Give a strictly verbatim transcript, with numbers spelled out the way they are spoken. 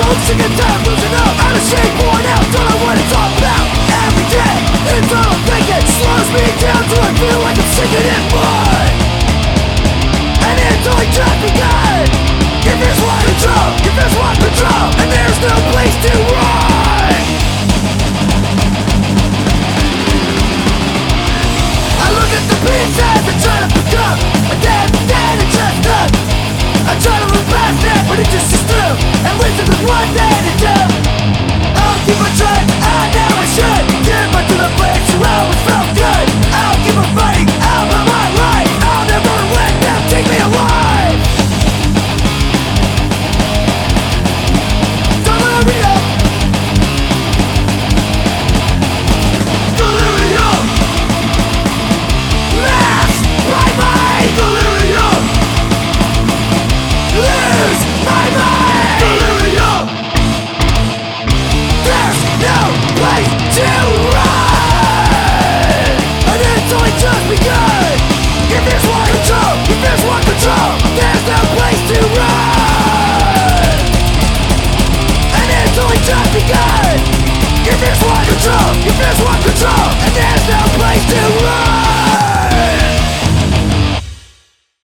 old, sick and tired of losing up. Out of shape, worn out, don't know what it's all about. Every day, it's all I'm thinking. Slows me down till I feel like I'm sinking in mud. And it's only just begun. If there's one control, if there's one control, and there's no place to run. I look at the pieces and try to pick up, and then, then it's just done. I try to look past that, but it just is through. And listen with one day to do.